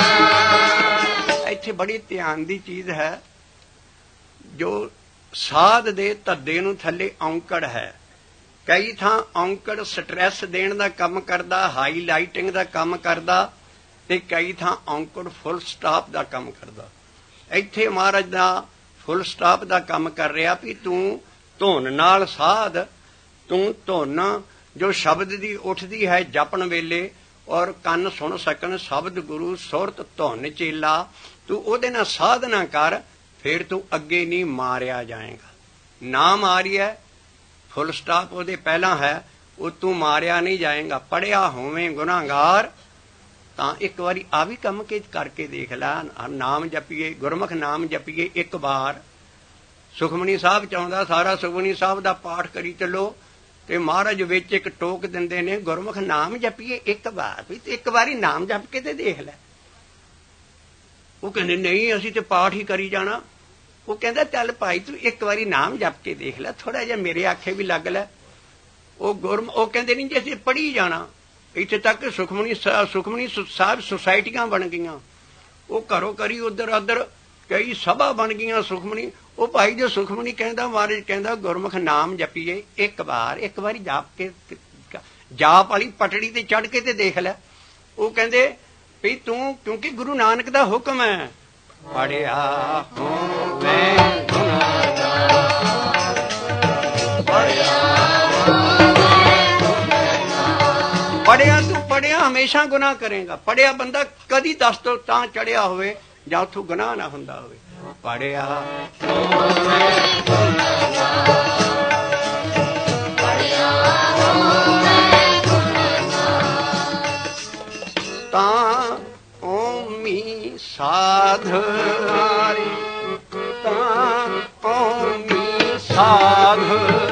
ਇੱਥੇ ਬੜੀ ਧਿਆਨ ਦੀ ਚੀਜ਼ ਹੈ, ਜੋ ਸਾਧ ਦੇ ਧੱਦੇ ਨੂੰ ਥੱਲੇ ਔਂਕੜ ਹੈ। ਕਈ ਥਾਂ ਔਂਕੜ ਸਟ੍ਰੈਸ ਦੇਣ ਦਾ ਕੰਮ ਕਰਦਾ, ਹਾਈਲਾਈਟਿੰਗ ਦਾ ਕੰਮ ਕਰਦਾ, ਤੇ ਕਈ ਥਾਂ ਔਂਕੜ ਫੁੱਲ ਸਟਾਪ ਦਾ ਕੰਮ ਕਰਦਾ। ਇੱਥੇ ਮਹਾਰਾਜ ਦਾ ਫੁੱਲ ਸਟਾਪ ਦਾ ਕੰਮ ਕਰ ਰਿਹਾ ਵੀ ਤੂੰ ਧੁਨ ਨਾਲ ਸਾਧ, ਤੂੰ ਧੁਨ ਜੋ ਸ਼ਬਦ ਦੀ ਉੱਠਦੀ ਹੈ ਜਪਣ ਵੇਲੇ ਔਰ ਕੰਨ ਸੁਣ ਸਕਣ ਸ਼ਬਦ ਗੁਰੂ ਸੁਰਤ ਧੁਨ ਚੇਲਾ, ਤੂੰ ਉਹਦੇ ਨਾਲ ਸਾਧਨਾ ਕਰ, ਫਿਰ ਤੂੰ ਅੱਗੇ ਨਹੀਂ ਮਾਰਿਆ ਜਾਏਗਾ। ਨਾ ਮਾਰਿਆ ਫੁੱਲ ਸਟਾਪ ਉਹਦੇ ਪਹਿਲਾਂ ਹੈ, ਉਹ ਤੂੰ ਮਾਰਿਆ ਨਹੀਂ ਜਾਏਗਾ। ਪੜਿਆ ਹੋਵੇਂ ਗੁਨਾਹਗਾਰ, ਤਾਂ ਇੱਕ ਵਾਰੀ ਆ ਵੀ ਕੰਮ ਕੇ ਕਰਕੇ ਦੇਖ ਲੈ। ਨਾਮ ਜਪੀਏ, ਗੁਰਮੁਖ ਨਾਮ ਜਪੀਏ ਇੱਕ ਵਾਰ। ਸੁਖਮਨੀ ਸਾਹਿਬ ਚਾਹੁੰਦਾ ਸਾਰਾ ਸੁਖਮਨੀ ਸਾਹਿਬ ਦਾ ਪਾਠ ਕਰੀ ਚੱਲੋ, ਤੇ ਮਹਾਰਾਜ ਵਿੱਚ ਇੱਕ ਟੋਕ ਦਿੰਦੇ ਨੇ ਗੁਰਮੁਖ ਨਾਮ ਜਪੀਏ ਇੱਕ ਵਾਰ, ਵੀ ਇੱਕ ਵਾਰੀ ਨਾਮ ਜਪ ਕੇ ਤੇ ਦੇਖ ਲੈ। ਉਹ ਕਹਿੰਦੇ ਨਹੀਂ ਅਸੀਂ ਤੇ ਪਾਠ ਹੀ ਕਰੀ ਜਾਣਾ। ਉਹ ਕਹਿੰਦਾ ਚੱਲ ਭਾਈ ਤੂੰ ਇੱਕ ਵਾਰੀ ਨਾਮ ਜਪ ਕੇ ਦੇਖ ਲੈ, ਥੋੜਾ ਜਿਹਾ ਮੇਰੇ ਆਖੇ ਵੀ ਲੱਗ ਲੈ। ਉਹ ਗੁਰਮ ਉਹ ਕਹਿੰਦੇ ਨਹੀਂ ਜੇ ਅਸੀਂ ਪੜ੍ਹੀ ਜਾਣਾ। ਇੱਥੇ ਤੱਕ ਸੁਖਮਨੀ ਸੁਖਮਨੀ ਸਾਹਿਬ ਸੁਸਾਇਟੀਆਂ ਬਣ ਗਈਆਂ, ਉਹ ਘਰੋਂ ਕਰੀ ਉੱਧਰ ਉੱਧਰ ਕਈ ਸਭਾ ਬਣ ਗਈਆਂ ਸੁਖਮਨੀ। ਉਹ ਭਾਈ ਜੋ ਸੁਖਮਨੀ ਕਹਿੰਦਾ, ਮਹਾਰਾਜ ਕਹਿੰਦਾ ਗੁਰਮੁਖ ਨਾਮ ਜਪੀਏ ਇੱਕ ਵਾਰ, ਇੱਕ ਵਾਰੀ ਜਾਪ ਕੇ ਜਾਪ ਵਾਲੀ ਪਟੜੀ ਤੇ ਚੜ੍ਹ ਕੇ ਤੇ ਦੇਖ ਲੈ। ਉਹ ਕਹਿੰਦੇ ਵੀ ਤੂੰ, ਕਿਉਂਕਿ ਗੁਰੂ ਨਾਨਕ ਦਾ ਹੁਕਮ ਹੈ, ਪੜਿਆ ਹੋਵੇ ਗੁਨਾਹਗਾਰ, ਪੜਿਆ ਪੜਿਆ ਤੂੰ ਪੜਿਆ ਹਮੇਸ਼ਾ ਗੁਨਾਹ ਕਰੇਗਾ। ਪੜਿਆ ਬੰਦਾ ਕਦੀ ਦਸ ਤੋਂ ਤਾਂ ਚੜਿਆ ਹੋਵੇ ਜਾਂ ਉੱਥੋਂ ਗੁਨਾਹ ਨਾ ਹੁੰਦਾ ਹੋਵੇ। ਪੜਿਆ ਹੋਵੇ ਗੁਨਾਹਗਾਰ, ਪੜਿਆ ਹੋਵੇ ਗੁਨਾਹਗਾਰ, ਤਾਂ ਓਮੀ ਸਾਧ ਹਾਰੀ, ਤਾਂ ਓਮੀ ਸਾਧ,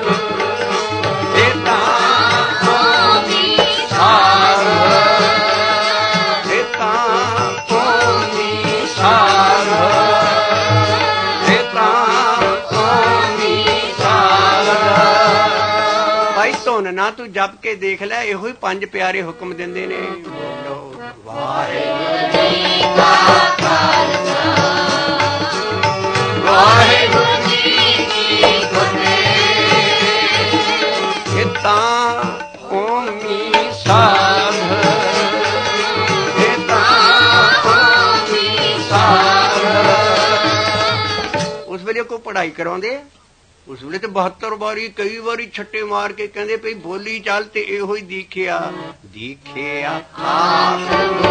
ਇਹ ਤਾਂ ਓਮੀ ਸਾਧ, ਇਹ ਤਾਂ ਓਮੀ ਸਾਧ, ਇਹ ਤਾਂ ਓਮੀ ਸਾਧ। ਭਾਈ ਧੁਨ ਨਾ ਤੂੰ ਜਪ ਕੇ ਦੇਖ ਲੈ, ਇਹੋ ਹੀ ਪੰਜ ਪਿਆਰੇ ਹੁਕਮ ਦਿੰਦੇ ਨੇ। ਵਾਹਿਗੁਰੂ ਜੀ ਕਾ ਖਾਲਸਾ, ਵਾਹਿਗੁਰੂ ਜੀ ਕੀ ਫਤਿਹ। ਇਹ ਤਾਂ ਓਮੀ ਸਾਧ, ਇਹ ਤਾਂ ਓਮੀ ਸਾਧ। ਉਸ ਵੇਲੇ ਕੋਈ ਪੜ੍ਹਾਈ ਕਰਾਉਂਦੇ, ਉਸ ਵੇਲੇ ਤੇ ਬਹੱਤਰ ਵਾਰੀ ਕਈ ਵਾਰੀ ਛੱਟੇ ਮਾਰ ਕੇ ਕਹਿੰਦੇ ਭਈ ਬੋਲੀ ਚੱਲ, ਤੇ ਇਹੋ ਹੀ ਦੀਖਿਆ ਦੀਖਿਆ ਆਪ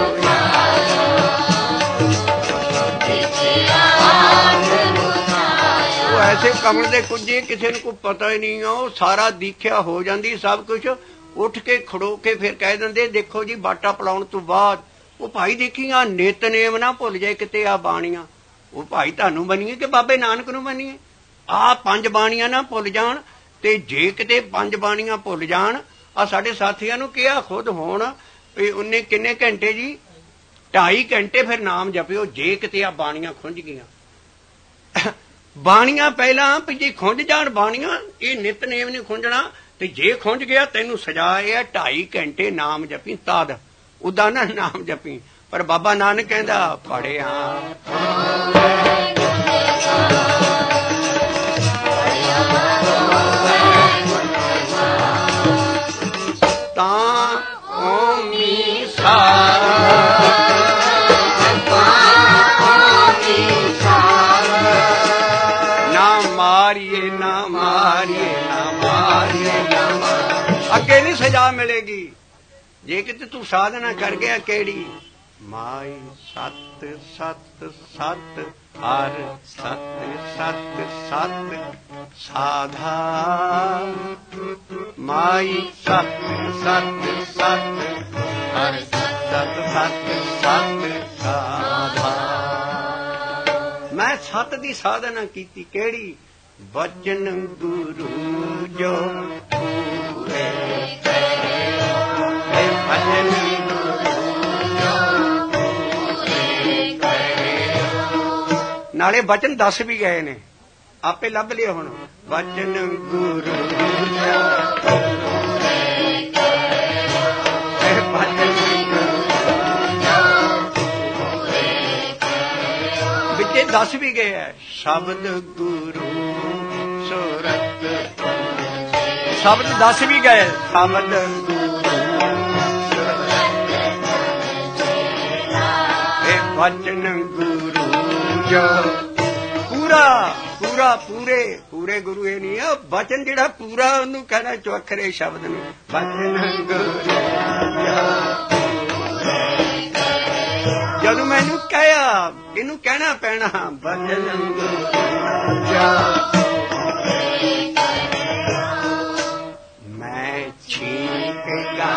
ਉਹ ਐਸੇ ਕਮਲ ਦੇ ਕੁੱਜੇ, ਕਿਸੇ ਨੂੰ ਕੋਈ ਪਤਾ ਹੀ ਨਹੀਂ। ਉਹ ਸਾਰਾ ਦੀਖਿਆ ਹੋ ਜਾਂਦੀ ਸਭ ਕੁਛ, ਉੱਠ ਕੇ ਖੜੋ ਕੇ ਫਿਰ ਕਹਿ ਦਿੰਦੇ ਦੇਖੋ ਜੀ ਬਾਟਾ ਪਲਾਉਣ ਤੋਂ ਬਾਅਦ। ਉਹ ਭਾਈ ਦੇਖੀਆਂ ਨਿਤਨੇਮ ਨਾ ਭੁੱਲ ਜਾਏ ਕਿਤੇ ਆ ਬਾਣੀਆਂ। ਉਹ ਭਾਈ ਤੁਹਾਨੂੰ ਬਣੀਏ ਕਿ ਬਾਬੇ ਨਾਨਕ ਨੂੰ ਬਣੀਏ? ਆਹ ਪੰਜ ਬਾਣੀਆਂ ਨਾ ਭੁੱਲ ਜਾਣ, ਤੇ ਜੇ ਕਿਤੇ ਪੰਜ ਬਾਣੀਆਂ ਭੁੱਲ ਜਾਣ, ਆ ਸਾਡੇ ਸਾਥੀਆਂ ਨੂੰ ਕਿਹਾ ਖੁਦ ਹੋਣ ਵੀ ਉਹਨੇ ਕਿੰਨੇ ਘੰਟੇ ਜੀ, ਢਾਈ ਘੰਟੇ ਫਿਰ ਨਾਮ ਜਪਿਓ ਜੇ ਕਿਤੇ ਆ ਬਾਣੀਆਂ ਖੁੰਝ ਗਈਆਂ। ਬਾਣੀਆਂ ਪਹਿਲਾਂ ਵੀ ਜੇ ਖੁੰਝ ਜਾਣ ਬਾਣੀਆਂ, ਇਹ ਨਿਤਨੇਮ ਨਹੀਂ ਖੁੰਝਣਾ, ਤੇ ਜੇ ਖੁੰਝ ਗਿਆ ਤੈਨੂੰ ਸਜ਼ਾ ਇਹ ਹੈ ਢਾਈ ਘੰਟੇ ਨਾਮ ਜਪੀ, ਤਦ ਉਦਾਂ ਨਾ ਨਾਮ ਜਪੀ। ਪਰ ਬਾਬਾ ਨਾਨਕ ਕਹਿੰਦਾ ਪੜਿਆ ਤਾਂ ਓਮੀ ਸਾਧ, ਤਾਂ ਓਮੀ ਸਾਧ, ਨਾ ਮਾਰੀਏ ਨਾ ਮਾਰੀਏ ਨਾ ਮਾਰੀਏ ਨਾ ਮਾਰੀਏ। ਅੱਗੇ ਨਹੀਂ ਸਜ਼ਾ ਮਿਲੇਗੀ ਜੇ ਕਿਤੇ ਤੂੰ ਸਾਧਨਾ ਕਰ ਗਿਆ। ਕਿਹੜੀ? ਮਾਈ ਸਤ ਸਤ ਸਤ ਹਰ ਸਤ ਸਤ ਸਤ ਸਾਧਾ, ਮਾਈ ਸਤ ਸਤ ਸਤ ਹਰ ਸਤ सत सत साधा। मैं सत दी साधना कीती केड़ी वचन गुरु जो पूरे करे भजन गुरु जो पूरे करे। नाले वचन दस भी गए ने आपे लभ लिया हुण वचन गुरु जो पूरे करे भजन विचे दस भी गए है शब्द गुरु सूरत शब्द दस भी गए शब्द वचन गुरु जो पूरा पूरा पूरे पूरे गुरु ये नहीं है वचन जिहड़ा पूरा उन्होंने कहना चौखरे शब्द ने वचन गुरु जदों मैनू कहा इनू कहना पैना वचन गुरु मैं छीक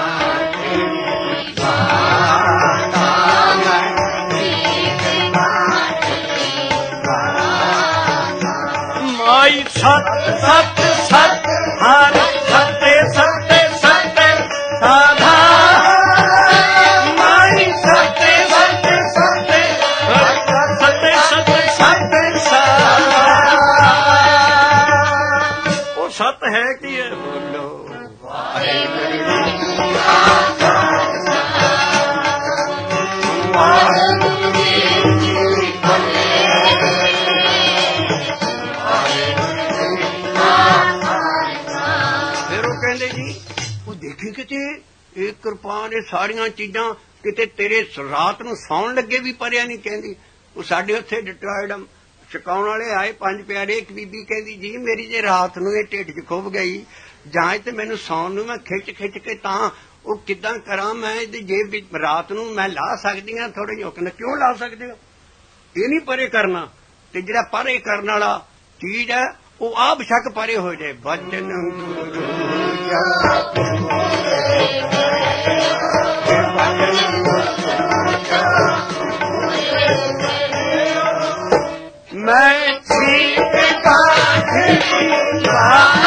माई सत सत सत हर सत्य सत्य सत्य साधा माई सत्य सत्य सत्य सत्य सत्य सत्य साधा। वो सत है कि ये बोलो एक कृपान ये सारिया चीजा किते तेरे रात नूं सौण लगे भी परिया नहीं कहती। वो साडे उत्थे डिट्रॉयड छकाउण वाले आए पंज प्यारे एक बीबी कहती जी मेरी जे रात नूं ये ढिड च खुभ गई जां ते मैनूं सौण नूं मैं खिच खिच के तां वो किदां करां मैं इहदी जेब विच रात नूं मैं ला सकदी हां थोड़े जिहे हुक्म क्यों ला सकदे हो ये नहीं परे करना ते जिहड़ा परे करन वाला चीज है वो आ बेशक परे हो जाए वचन मैं ठीक का